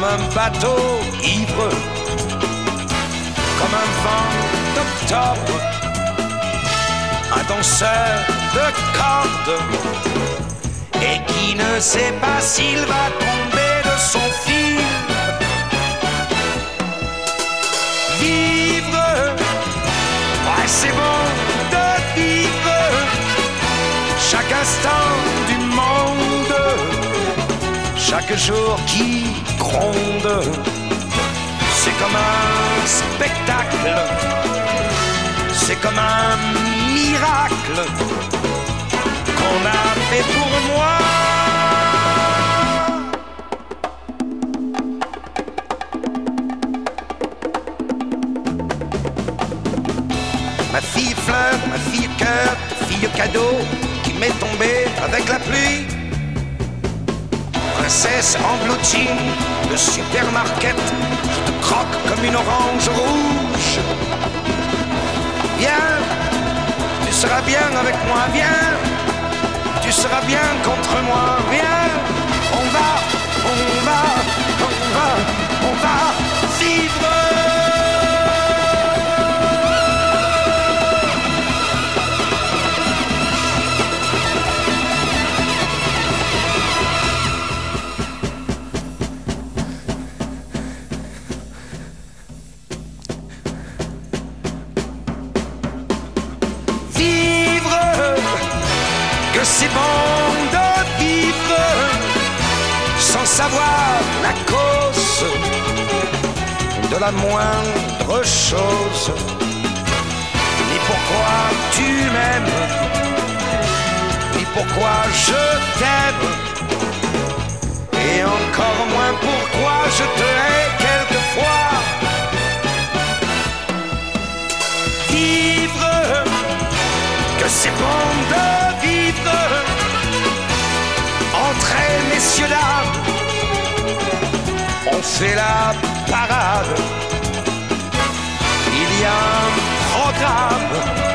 un bateau ivre, comme un vent d'octobre, un danseur de cordes, et qui ne sait pas s'il va tomber de son fil. Vivre, ouais, c'est bon de vivre chaque instant du monde, chaque jour qui gronde. C'est comme un spectacle, c'est comme un miracle qu'on a fait pour moi. Ma fille fleur, ma fille cœur, fille cadeau qui m'est tombée avec la pluie. Princesse en blue jean de supermarket, je te croque comme une orange rouge. Viens, tu seras bien avec moi, viens, tu seras bien contre moi, viens. On va, on va, on va, on va vivre. Que c'est bon de vivre sans savoir la cause de la moindre chose, ni pourquoi tu m'aimes, ni pourquoi je t'aime, et encore moins pourquoi je te hais quelquefois. Vivre, que c'est bon de vivre. Entrez, messieurs, dames, on fait la parade. Il y a un programme